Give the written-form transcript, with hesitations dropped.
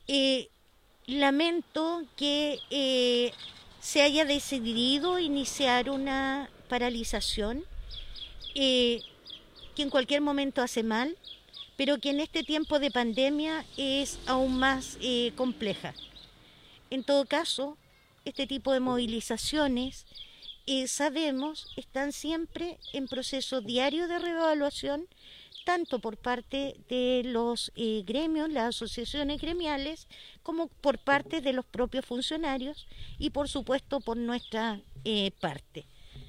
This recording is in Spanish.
Eh, Lamento que se haya decidido iniciar una paralización eh, que en cualquier momento hace mal, pero que en este tiempo de pandemia es aún más compleja. En todo caso, este tipo de movilizaciones, sabemos, están siempre en proceso diario de reevaluación, tanto por parte de los gremios, las asociaciones gremiales, como por parte de los propios funcionarios y por supuesto por nuestra parte.